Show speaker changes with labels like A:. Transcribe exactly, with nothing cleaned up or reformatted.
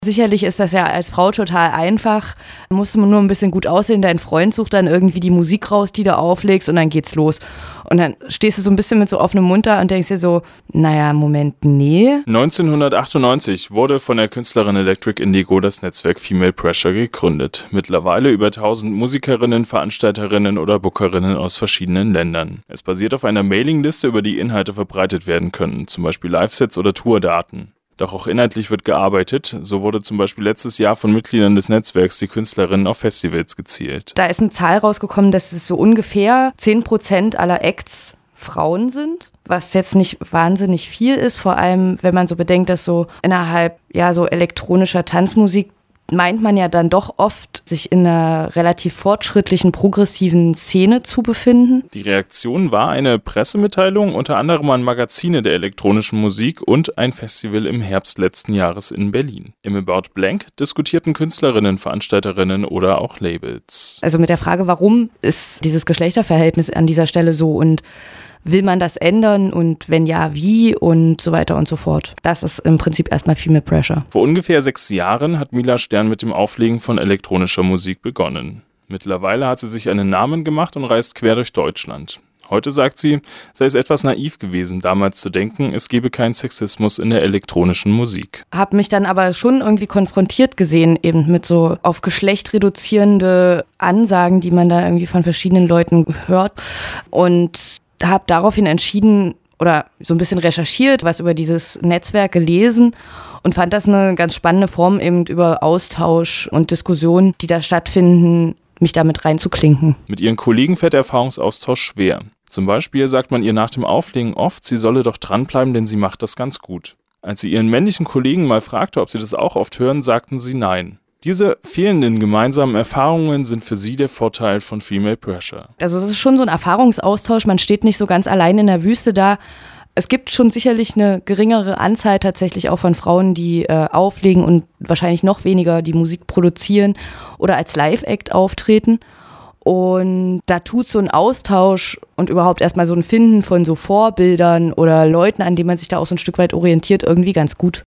A: Sicherlich ist das ja als Frau total einfach. Musst du nur ein bisschen gut aussehen, dein Freund sucht dann irgendwie die Musik raus, die du auflegst und dann geht's los. Und dann stehst du so ein bisschen mit so offenem Mund da und denkst dir so, naja, Moment, nee.
B: neunzehnhundertachtundneunzig wurde von der Künstlerin Electric Indigo das Netzwerk Female Pressure gegründet. Mittlerweile über tausend Musikerinnen, Veranstalterinnen oder Bookerinnen aus verschiedenen Ländern. Es basiert auf einer Mailingliste, über die Inhalte verbreitet werden können, zum Beispiel Live-Sets oder Tourdaten. Doch auch inhaltlich wird gearbeitet. So wurde zum Beispiel letztes Jahr von Mitgliedern des Netzwerks die Künstlerinnen auf Festivals gezielt.
A: Da ist eine Zahl rausgekommen, dass es so ungefähr zehn Prozent aller Acts Frauen sind, was jetzt nicht wahnsinnig viel ist, vor allem wenn man so bedenkt, dass so innerhalb ja so elektronischer Tanzmusik meint man ja dann doch oft, sich in einer relativ fortschrittlichen, progressiven Szene zu befinden.
B: Die Reaktion war eine Pressemitteilung, unter anderem an Magazine der elektronischen Musik und ein Festival im Herbst letzten Jahres in Berlin. Im About Blank diskutierten Künstlerinnen, Veranstalterinnen oder auch Labels.
A: Also mit der Frage, warum ist dieses Geschlechterverhältnis an dieser Stelle so und will man das ändern und wenn ja, wie und so weiter und so fort. Das ist im Prinzip erstmal Female Pressure.
B: Vor ungefähr sechs Jahren hat Mila Stern mit dem Auflegen von elektronischer Musik begonnen. Mittlerweile hat sie sich einen Namen gemacht und reist quer durch Deutschland. Heute sagt sie, sei es etwas naiv gewesen, damals zu denken, es gebe keinen Sexismus in der elektronischen Musik.
A: Habe mich dann aber schon irgendwie konfrontiert gesehen, eben mit so auf Geschlecht reduzierende Ansagen, die man da irgendwie von verschiedenen Leuten hört und habe daraufhin entschieden oder so ein bisschen recherchiert, was über dieses Netzwerk gelesen und fand das eine ganz spannende Form, eben über Austausch und Diskussionen, die da stattfinden, mich damit reinzuklinken.
B: Mit ihren Kollegen fällt der Erfahrungsaustausch schwer. Zum Beispiel sagt man ihr nach dem Auflegen oft, sie solle doch dranbleiben, denn sie macht das ganz gut. Als sie ihren männlichen Kollegen mal fragte, ob sie das auch oft hören, sagten sie nein. Diese fehlenden gemeinsamen Erfahrungen sind für sie der Vorteil von Female Pressure.
A: Also es ist schon so ein Erfahrungsaustausch, man steht nicht so ganz allein in der Wüste da. Es gibt schon sicherlich eine geringere Anzahl tatsächlich auch von Frauen, die äh, auflegen und wahrscheinlich noch weniger die Musik produzieren oder als Live-Act auftreten. Und da tut so ein Austausch und überhaupt erstmal so ein Finden von so Vorbildern oder Leuten, an denen man sich da auch so ein Stück weit orientiert, irgendwie ganz gut.